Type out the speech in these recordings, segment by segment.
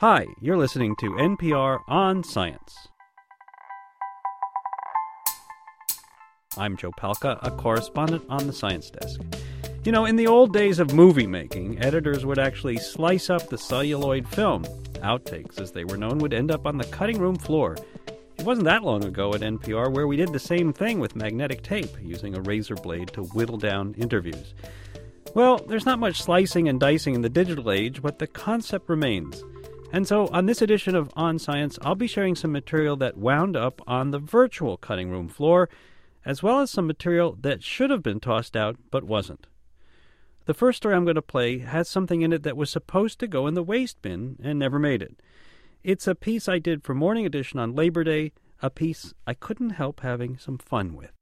Hi, you're listening to NPR On Science. I'm Joe Palca, a correspondent on the Science Desk. You know, in the old days of movie making, editors would actually slice up the celluloid film. Outtakes, as they were known, would end up on the cutting room floor. It wasn't that long ago at NPR where we did the same thing with magnetic tape, using a razor blade to whittle down interviews. Well, there's not much slicing and dicing in the digital age, but the concept remains. And so on this edition of On Science, I'll be sharing some material that wound up on the virtual cutting room floor, as well as some material that should have been tossed out but wasn't. The first story I'm going to play has something in it that was supposed to go in the waste bin and never made it. It's a piece I did for Morning Edition on Labor Day, a piece I couldn't help having some fun with.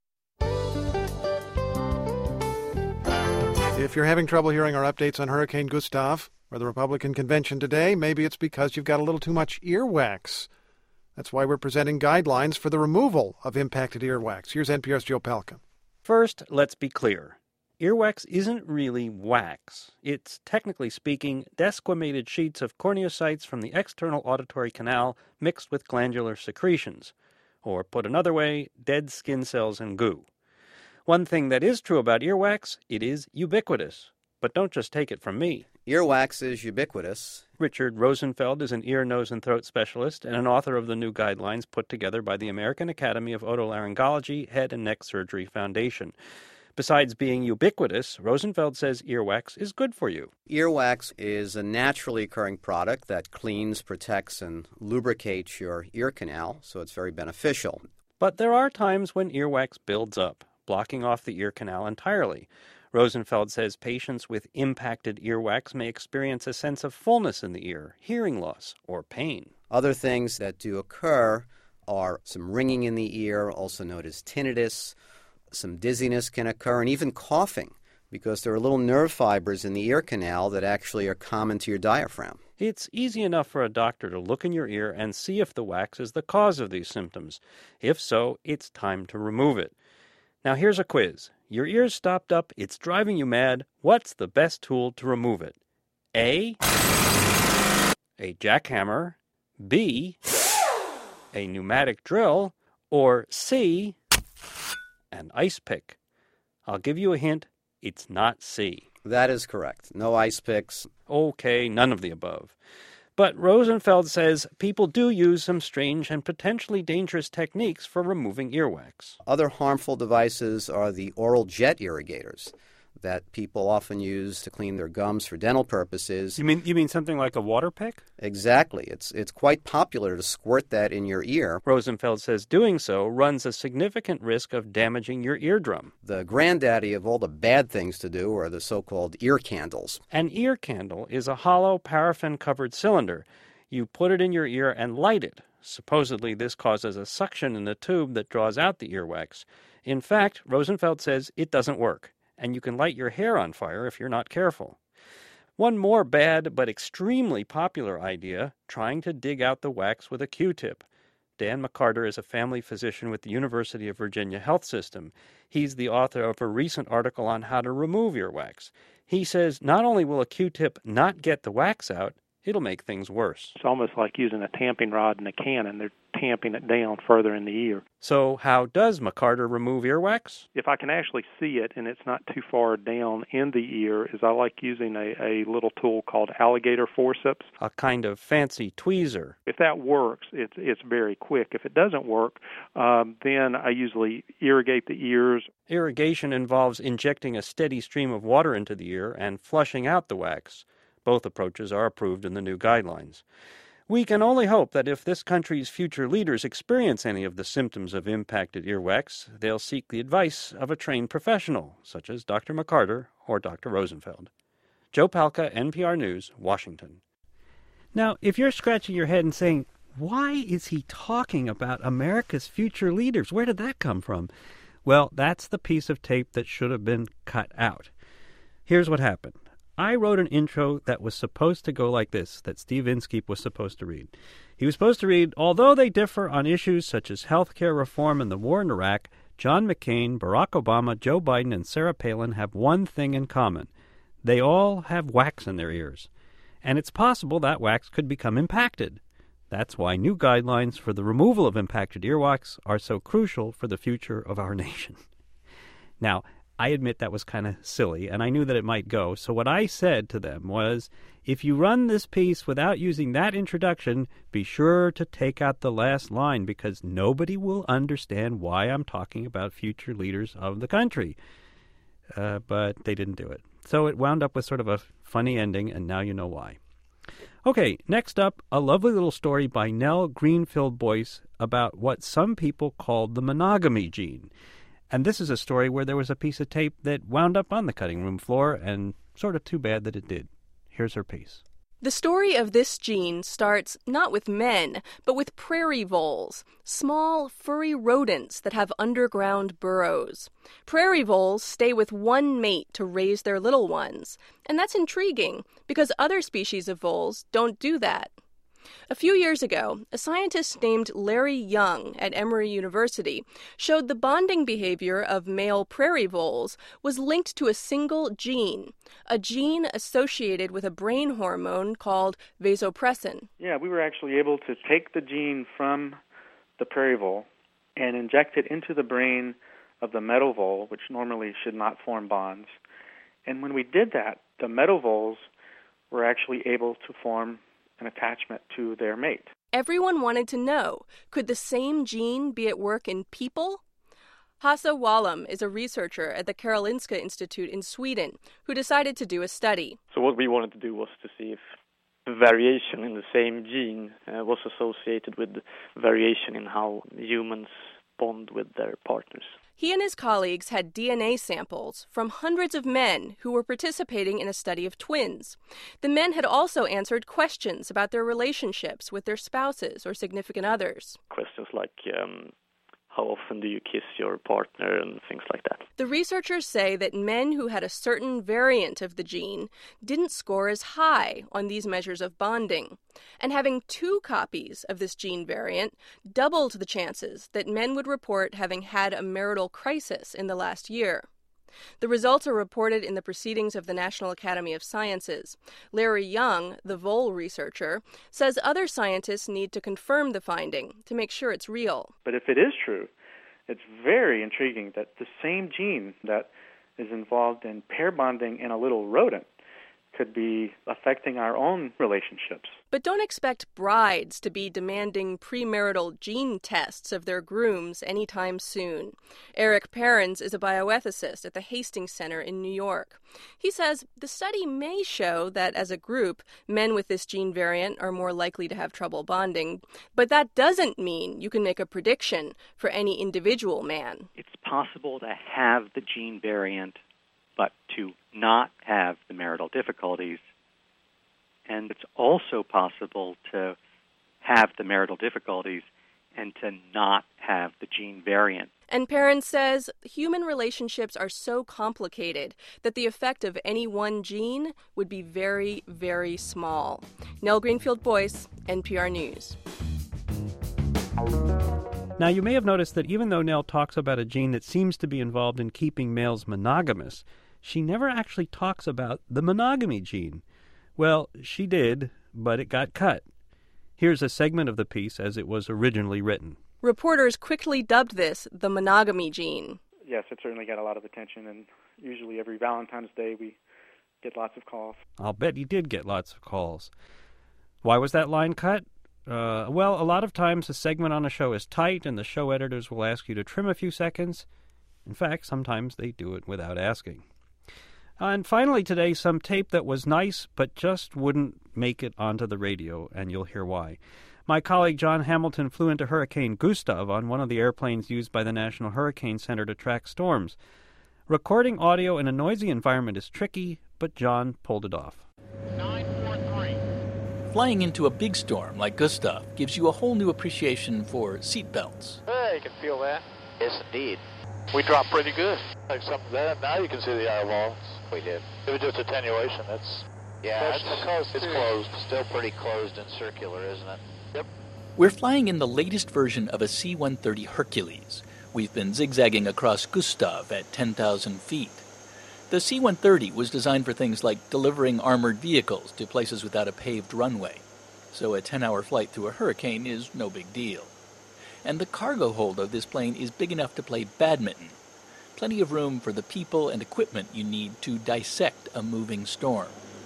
If you're having trouble hearing our updates on Hurricane Gustav or the Republican convention today, maybe it's because you've got a little too much earwax. That's why we're presenting guidelines for the removal of impacted earwax. Here's NPR's Joe Palca. First, let's be clear. Earwax isn't really wax. It's, technically speaking, desquamated sheets of corneocytes from the external auditory canal mixed with glandular secretions. Or, put another way, dead skin cells and goo. One thing that is true about earwax, it is ubiquitous. But don't just take it from me. Earwax is ubiquitous. Richard Rosenfeld is an ear, nose, and throat specialist and an author of the new guidelines put together by the American Academy of Otolaryngology Head and Neck Surgery Foundation. Besides being ubiquitous, Rosenfeld says earwax is good for you. Earwax is a naturally occurring product that cleans, protects, and lubricates your ear canal, so it's very beneficial. But there are times when earwax builds up, blocking off the ear canal entirely. Rosenfeld says patients with impacted earwax may experience a sense of fullness in the ear, hearing loss, or pain. Other things that do occur are some ringing in the ear, also known as tinnitus. Some dizziness can occur, and even coughing, because there are little nerve fibers in the ear canal that actually are common to your diaphragm. It's easy enough for a doctor to look in your ear and see if the wax is the cause of these symptoms. If so, it's time to remove it. Now here's a quiz. Your ear's stopped up, it's driving you mad. What's the best tool to remove it? A jackhammer, B, a pneumatic drill, or C, an ice pick. I'll give you a hint. It's not C. That is correct. No ice picks. Okay, none of the above. But Rosenfeld says people do use some strange and potentially dangerous techniques for removing earwax. Other harmful devices are the oral jet irrigators that people often use to clean their gums for dental purposes. You mean something like a water pick? Exactly. It's quite popular to squirt that in your ear. Rosenfeld says doing so runs a significant risk of damaging your eardrum. The granddaddy of all the bad things to do are the so-called ear candles. An ear candle is a hollow paraffin-covered cylinder. You put it in your ear and light it. Supposedly this causes a suction in the tube that draws out the earwax. In fact, Rosenfeld says it doesn't work. And you can light your hair on fire if you're not careful. One more bad but extremely popular idea, trying to dig out the wax with a Q-tip. Dan McCarter is a family physician with the University of Virginia Health System. He's the author of a recent article on how to remove earwax. He says not only will a Q-tip not get the wax out, it'll make things worse. It's almost like using a tamping rod and a cannon. They're tamping it down further in the ear. So how does McCarter remove earwax? If I can actually see it and it's not too far down in the ear, is I like using a little tool called alligator forceps. A kind of fancy tweezer. If that works, it's very quick. If it doesn't work, then I usually irrigate the ears. Irrigation involves injecting a steady stream of water into the ear and flushing out the wax. Both approaches are approved in the new guidelines. We can only hope that if this country's future leaders experience any of the symptoms of impacted earwax, they'll seek the advice of a trained professional, such as Dr. McCarter or Dr. Rosenfeld. Joe Palca, NPR News, Washington. Now, if you're scratching your head and saying, why is he talking about America's future leaders? Where did that come from? Well, that's the piece of tape that should have been cut out. Here's what happened. I wrote an intro that was supposed to go like this, that Steve Inskeep was supposed to read. He was supposed to read, although they differ on issues such as health care reform and the war in Iraq, John McCain, Barack Obama, Joe Biden, and Sarah Palin have one thing in common. They all have wax in their ears. and it's possible that wax could become impacted. That's why new guidelines for the removal of impacted earwax are so crucial for the future of our nation. Now, I admit that was kind of silly, and I knew that it might go, so what I said to them was, if you run this piece without using that introduction, be sure to take out the last line, because nobody will understand why I'm talking about future leaders of the country. But they didn't do it. So it wound up with sort of a funny ending, and now you know why. Okay, next up, a lovely little story by Nell Greenfield-Boyce about what some people called the monogamy gene. And this is a story where there was a piece of tape that wound up on the cutting room floor, and sort of too bad that it did. Here's her piece. The story of this gene starts not with men, but with prairie voles, small, furry rodents that have underground burrows. Prairie voles stay with one mate to raise their little ones, and that's intriguing because other species of voles don't do that. A few years ago, a scientist named Larry Young at Emory University showed the bonding behavior of male prairie voles was linked to a single gene, a gene associated with a brain hormone called vasopressin. Yeah, we were actually able to take the gene from the prairie vole and inject it into the brain of the meadow vole, which normally should not form bonds. And when we did that, the meadow voles were actually able to form an attachment to their mate. Everyone wanted to know, could the same gene be at work in people? Hasse Wallum is a researcher at the Karolinska Institute in Sweden who decided to do a study. So what we wanted to do was to see if the variation in the same gene was associated with variation in how humans bond with their partners. He and his colleagues had DNA samples from hundreds of men who were participating in a study of twins. The men had also answered questions about their relationships with their spouses or significant others. Questions like, how often do you kiss your partner and things like that. The researchers say that men who had a certain variant of the gene didn't score as high on these measures of bonding. And having 2 copies of this gene variant doubled the chances that men would report having had a marital crisis in the last year. The results are reported in the Proceedings of the National Academy of Sciences. Larry Young, the vole researcher, says other scientists need to confirm the finding to make sure it's real. But if it is true, it's very intriguing that the same gene that is involved in pair bonding in a little rodent could be affecting our own relationships. But don't expect brides to be demanding premarital gene tests of their grooms anytime soon. Eric Perrins is a bioethicist at the Hastings Center in New York. He says the study may show that as a group, men with this gene variant are more likely to have trouble bonding, but that doesn't mean you can make a prediction for any individual man. It's possible to have the gene variant but to not have the marital difficulties. And it's also possible to have the marital difficulties and to not have the gene variant. And Perrins says human relationships are so complicated that the effect of any one gene would be very, very small. Nell Greenfield-Boyce, NPR News. Now, you may have noticed that even though Nell talks about a gene that seems to be involved in keeping males monogamous, she never actually talks about the monogamy gene. Well, she did, but it got cut. Here's a segment of the piece as it was originally written. Reporters quickly dubbed this the monogamy gene. Yes, it certainly got a lot of attention, and usually every Valentine's Day we get lots of calls. I'll bet you did get lots of calls. Why was that line cut? Well, a lot of times a segment on a show is tight, and the show editors will ask you to trim a few seconds. In fact, sometimes they do it without asking. And finally today, some tape that was nice, but just wouldn't make it onto the radio, and you'll hear why. My colleague John Hamilton flew into Hurricane Gustav on one of the airplanes used by the National Hurricane Center to track storms. Recording audio in a noisy environment is tricky, but John pulled it off. 943. Flying into a big storm like Gustav gives you a whole new appreciation for seatbelts. Hey, you can feel that. Yes, indeed. We dropped pretty good. Like something that. Now you can see the air walls. We did. It was just attenuation. It's closed. Still pretty closed and circular, isn't it? Yep. We're flying in the latest version of a C-130 Hercules. We've been zigzagging across Gustav at 10,000 feet. The C-130 was designed for things like delivering armored vehicles to places without a paved runway, so a 10-hour flight through a hurricane is no big deal. And the cargo hold of this plane is big enough to play badminton. Plenty of room for the people and equipment you need to dissect a moving storm.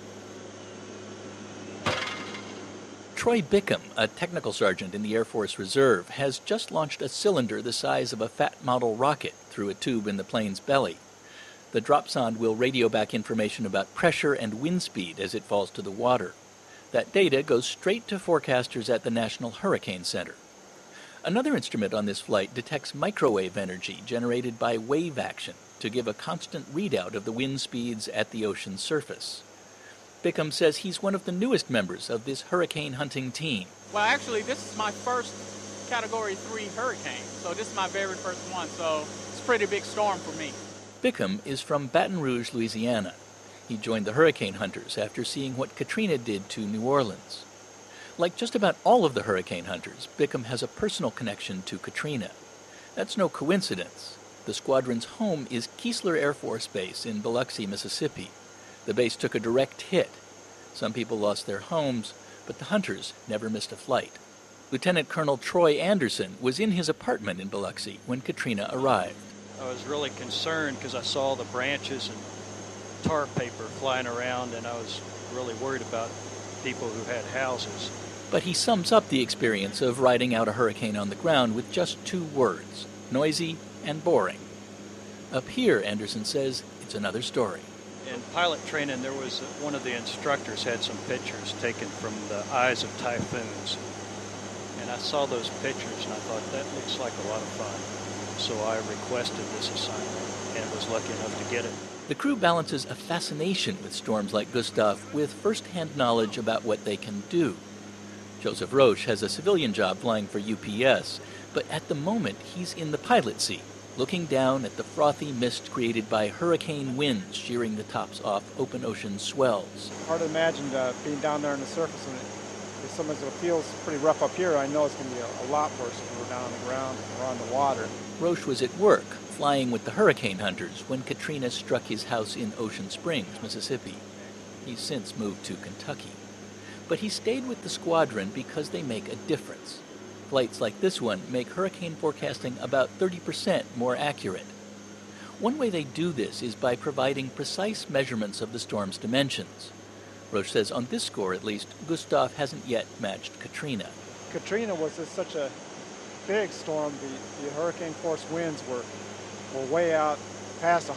Troy Bickham, a technical sergeant in the Air Force Reserve, has just launched a cylinder the size of a Fat model rocket through a tube in the plane's belly. The dropsonde will radio back information about pressure and wind speed as it falls to the water. That data goes straight to forecasters at the National Hurricane Center. Another instrument on this flight detects microwave energy generated by wave action to give a constant readout of the wind speeds at the ocean's surface. Bickham says he's one of the newest members of this hurricane hunting team. Well, actually, this is my first Category 3 hurricane, so this is my very first one, so it's a pretty big storm for me. Bickham is from Baton Rouge, Louisiana. He joined the hurricane hunters after seeing what Katrina did to New Orleans. Like just about all of the hurricane hunters, Bickham has a personal connection to Katrina. That's no coincidence. The squadron's home is Keesler Air Force Base in Biloxi, Mississippi. The base took a direct hit. Some people lost their homes, but the hunters never missed a flight. Lieutenant Colonel Troy Anderson was in his apartment in Biloxi when Katrina arrived. I was really concerned because I saw the branches and tar paper flying around, and I was really worried about people who had houses. But he sums up the experience of riding out a hurricane on the ground with just 2 words: noisy and boring. Up here, Anderson says, it's another story. In pilot training, there was one of the instructors had some pictures taken from the eyes of typhoons. And I saw those pictures and I thought, that looks like a lot of fun. So I requested this assignment and was lucky enough to get it. The crew balances a fascination with storms like Gustav with first-hand knowledge about what they can do. Joseph Roche has a civilian job flying for UPS, but at the moment he's in the pilot seat, looking down at the frothy mist created by hurricane winds shearing the tops off open ocean swells. Hard to imagine being down there on the surface, and if sometimes it feels pretty rough up here, I know it's going to be a lot worse if we're down on the ground or on the water. Roche was at work, flying with the hurricane hunters when Katrina struck his house in Ocean Springs, Mississippi. He's since moved to Kentucky. But he stayed with the squadron because they make a difference. Flights like this one make hurricane forecasting about 30% more accurate. One way they do this is by providing precise measurements of the storm's dimensions. Roche says on this score, at least, Gustav hasn't yet matched Katrina. Katrina was just such a big storm. The hurricane force winds were way out past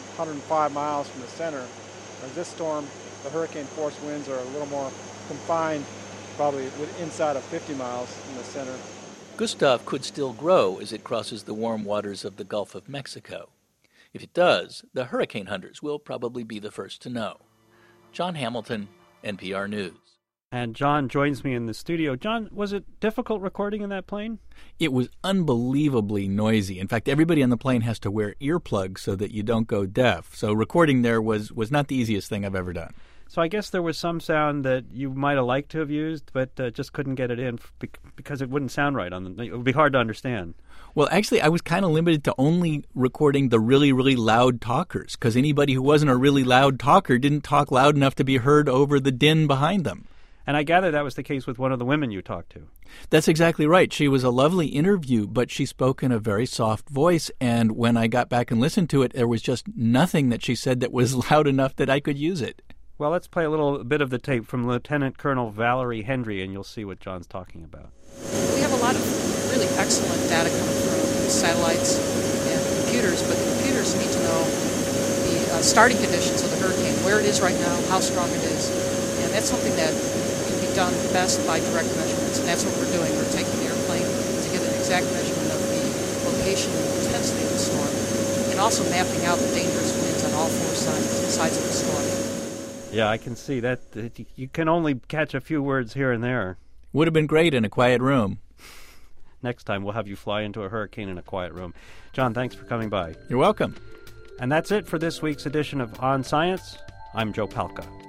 105 miles from the center. Whereas this storm, the hurricane force winds are a little more confined, probably inside of 50 miles from the center. Gustav could still grow as it crosses the warm waters of the Gulf of Mexico. If it does, the hurricane hunters will probably be the first to know. John Hamilton, NPR News. And John joins me in the studio. John, was it difficult recording in that plane? It was unbelievably noisy. In fact, everybody on the plane has to wear earplugs so that you don't go deaf. So recording there was not the easiest thing I've ever done. So I guess there was some sound that you might have liked to have used, but just couldn't get it in because it wouldn't sound right. It would be hard to understand. Well, actually, I was kind of limited to only recording the really, really loud talkers, because anybody who wasn't a really loud talker didn't talk loud enough to be heard over the din behind them. And I gather that was the case with one of the women you talked to. That's exactly right. She was a lovely interview, but she spoke in a very soft voice, and when I got back and listened to it, there was just nothing that she said that was loud enough that I could use it. Well, let's play a little bit of the tape from Lieutenant Colonel Valerie Hendry, and you'll see what John's talking about. We have a lot of really excellent data coming from satellites and computers, but the computers need to know the starting conditions of the hurricane, where it is right now, how strong it is, and that's something that can be done best by direct measurements, and that's what we're doing. We're taking the airplane to get an exact measurement of the location and intensity of the storm, and also mapping out the dangerous winds on all 4 sides of the storm. Yeah, I can see that. You can only catch a few words here and there. Would have been great in a quiet room. Next time we'll have you fly into a hurricane in a quiet room. John, thanks for coming by. You're welcome. And that's it for this week's edition of On Science. I'm Joe Palca.